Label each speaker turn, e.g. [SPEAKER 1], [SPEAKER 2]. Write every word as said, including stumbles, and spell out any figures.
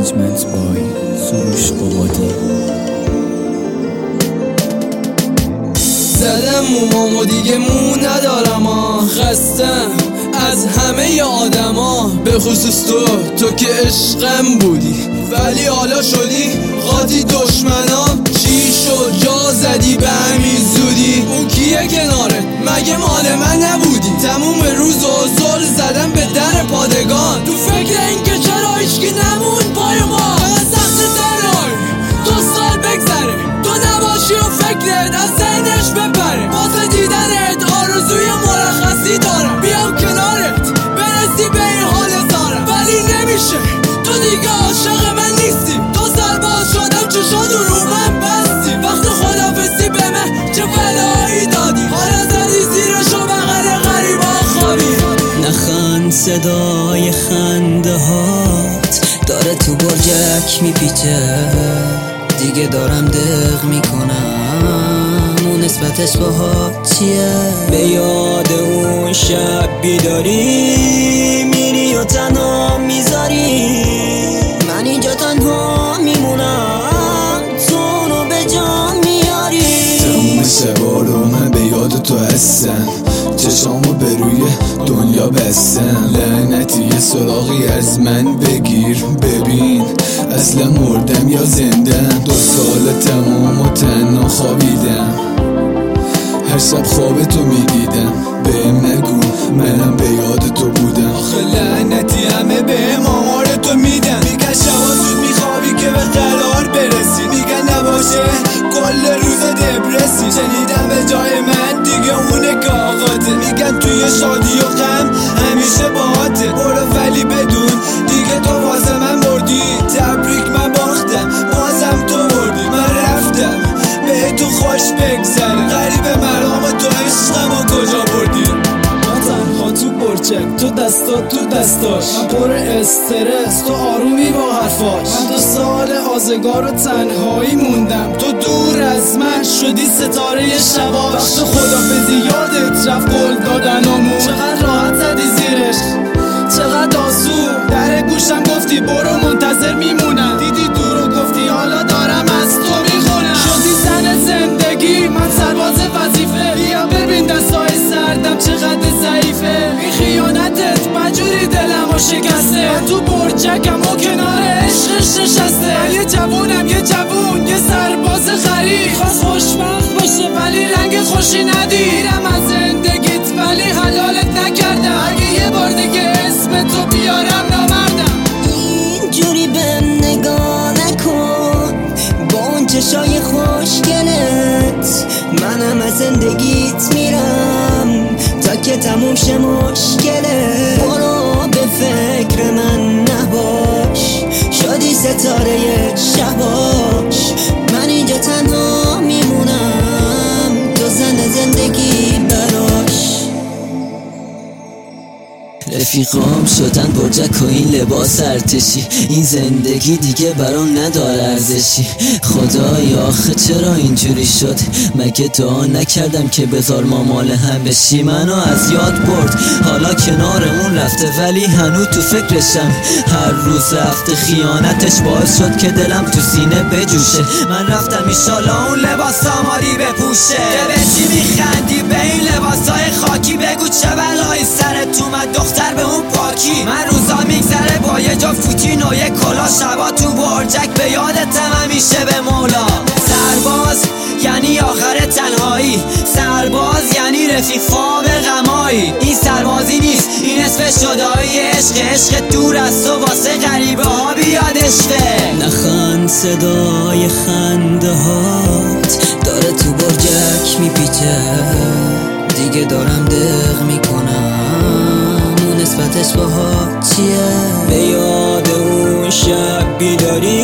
[SPEAKER 1] Arrangement بای سروش قبادی.
[SPEAKER 2] زدم مومامو دیگه مو ندارم آه، خستم از همه آدما، به خصوص تو تو که عشقم بودی ولی حالا شدی قاطی دشمنام. چی شد جا زدی به همین زودی؟ اون کیه کنارت مگه مال من نبودی؟ تموم روز و زل زدم به در پادگان، تو فکر این که چرا هیچکی نمون پای ما. سخت تنهایی دو سال بگذره تو نباشی و فکرت از ذهنش بپره، واسه دیدنت آرزوی مرخصی دارم، بیام کنارت برسی به این حال زارم، ولی نمیشه تو دیگه عاشق من نیستی. دو سال باز شدم چشات رو من بستی، وقت خدافزی به من چه بلایی دادی، حالا زدی زیرش و بغل غریبا خوابی.
[SPEAKER 3] نخند صدای خنده هات داره تو برجک میپیچه، دیگه دارم دق میکنم اون نسبتش باهات چیه؟ به یاد اون شب بیداری میری و تنها میذاری، من اینجا تنها میمونم تو اونو به جان میاری.
[SPEAKER 4] تموم شبا رو من به یاد تو هستم، چشامو به روی دنیا بستم، لعنتی یه سراغی از من بگیر ببین اصلا مردم یا زندم. دو سال تمام و تنها خوابیدم، هر شب خواب تو میدیدم، بهم نگو منم به یاد تو بودم.
[SPEAKER 2] آخه لعنتی همه بهم آمار تو میدن،
[SPEAKER 4] میگن شبا زود میخوابی که به قرار برسی، میگن نباشه کل روز دبرسی، شنیدم به جای من دیگه اونه که آقاته، میگن توی شادی و غم همیشه باهاته، برو ولی بدون دیگه تو واسه من بردی، تبریک من باختم بازم تو بردی، من رفتم به تو خوش بگذره، غریب مرام تو عشقم و کجا بردی؟
[SPEAKER 2] تنها تو برچک تو دستات تو دستاش، من پر استرس تو آرومی با حرفاش، من دو سال آزگار و تنهایی موندم، تو دور از من شدی ستاره شباش، وقت خدافزی یادت رفت قول دادنامون، چقدر راحت زدی زیرش چقدر آسون، در گوشم گفتی برو منتظر میمونم، دیدی دور و گفتی حالا دارم از تو میخونم، شدی زن زندگی من سرباز وظیفه، بیا ببین دستای سردم چقدر ضعیفه، بی خیانتت مجوری دلم و شکسته، من تو برجکم و کنار عشقش نشسته، من یه جوونم یه جوون یه سرباز غریب، خواست خوشبخت باشه ولی رنگ خوشی ندیدم از زندگیت ولی حلالت نکردم، اگه یه بار دیگه اسم تو بیارم نامردم.
[SPEAKER 3] اینجوری بهم نگاه نکن با اون چشای خوشگلت، منم از زندگیت میرم تا که تموم شه مشکله، برو به فکر من نباش شدی ستاره شباش، من اینجا تنها میمونم تو زن زندگی براش. رفیقام شدن برجک و این لباس ارتشی، این زندگی دیگه برام نداره ارزشی، خدای آخه چرا اینجوری شد، مگه دعا نکردم که بذار ما مال هم بشی، منو از یاد برد حالا کنارمون رفته ولی هنوز تو فکرشم، هر روز هفته خیانتش باعث شد که دلم تو سینه بجوشه، من رفتم ایشالا اون لباس آماری بپوشه، به چی میخندی به این لباسای خاکی، بگو چه بلایی سرت اومد دختر به اون پاکی، من روزا میگذره با یه جا فوتین و یه کلا، شبا تو برجک به یادتم همیشه به مولا، سرباز یعنی آخر تنهایی، سرباز یعنی رفیق خواب غمایی، این سربازی نیست این اسم شدایی عشق، عشق دور از تو واسه غریبه ها بیادشته. نخند صدای خنده هات داره تو برجک میپیچه، دیگه دارم دق میکنم اون نسبتش باهات چیه؟ به یاد اون شب بیداری